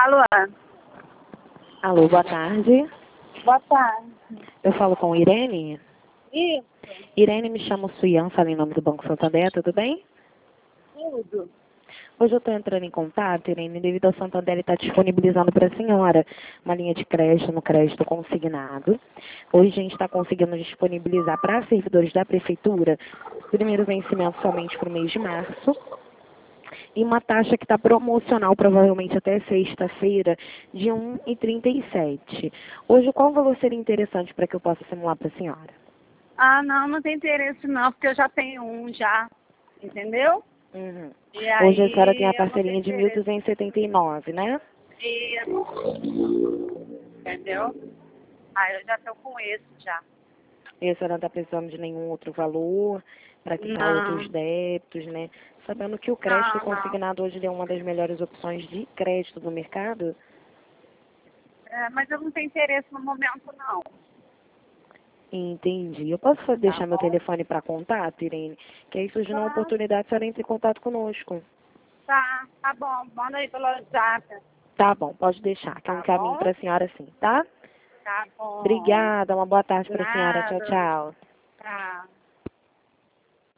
Alô? Alô, boa tarde. Boa tarde. Eu falo com Irene. Isso, Irene, me chamo Suian, falo em nome do Banco Santander, tudo bem? tudo. Hoje eu estou entrando em contato, Irene, devido ao Santander está disponibilizando para a senhora uma linha de crédito no crédito consignado. Hoje a gente está conseguindo disponibilizar para servidores da Prefeitura, primeiro vencimento somente para o mês de março, e uma taxa que está promocional, provavelmente até sexta-feira, de R$ 1,37. Hoje, qual valor seria interessante para que eu possa simular para a senhora? Ah, não tem interesse não, porque eu já tenho um já, entendeu? Uhum. E Hoje a senhora tem a aí eu não tenho parcelinha de interesse. 1.279, né? Entendeu? Ah, eu já tô com esse já. E a senhora não está precisando de nenhum outro valor para quitar outros Não, débitos, né? Sabendo que o crédito não. consignado hoje é uma das melhores opções de crédito do mercado. É, mas eu não tenho interesse no momento não, Entendi. Eu posso tá deixar meu bom? telefone para contato, Irene? Que aí surgindo uma Tá, oportunidade, a senhora entre em contato conosco. tá bom. Manda aí pelo WhatsApp, Tá bom, pode deixar, que é um tá caminho bom? para a senhora sim, tá? Tá bom. Obrigada, uma boa tarde para a senhora. Tchau, Nada. tchau. Tá.